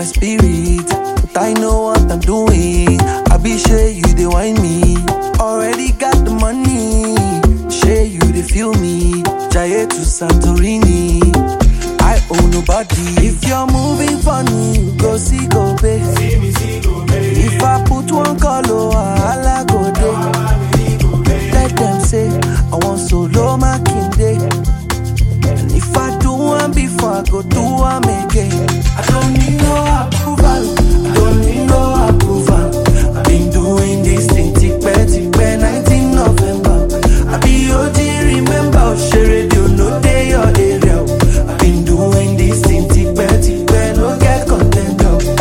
my spirit, but I know what I'm doing. I be sure you they whine me. Already got the money, share you they feel me. Jaye to Santorini, I owe nobody. If you're moving funny, go see go pay. If I put one color, I'll go day. Let them say I want solo my king day. And if I do one before I go do one again, I don't need no approval. I don't need no approval. I've been doing this thing tick 19 November. I be OG, remember, share radio, no day your area. I've been doing this thing tick no get content.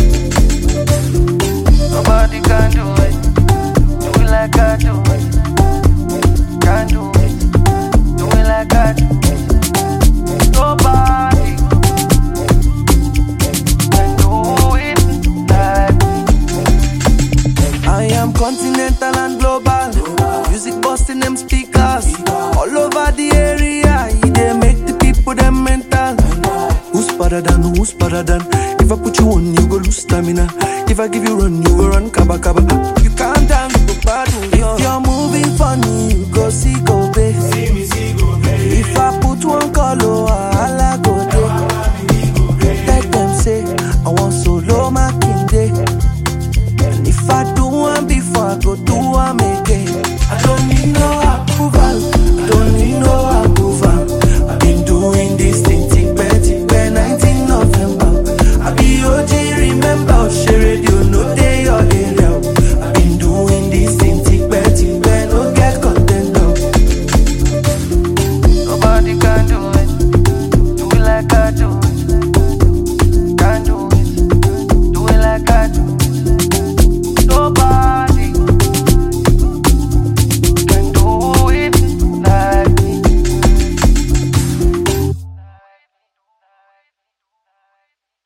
Nobody can do it. Do it like I do it. Can do it. Do it like I do it. Nobody can do it like me. I am continental and global. Music busting them speakers all over the area. They make the people them mental. Who's better than? If I put you on, you go lose stamina. If I give you run, you go run kaba kaba. You can't dance, you go bad. If you're moving funny, you go see go.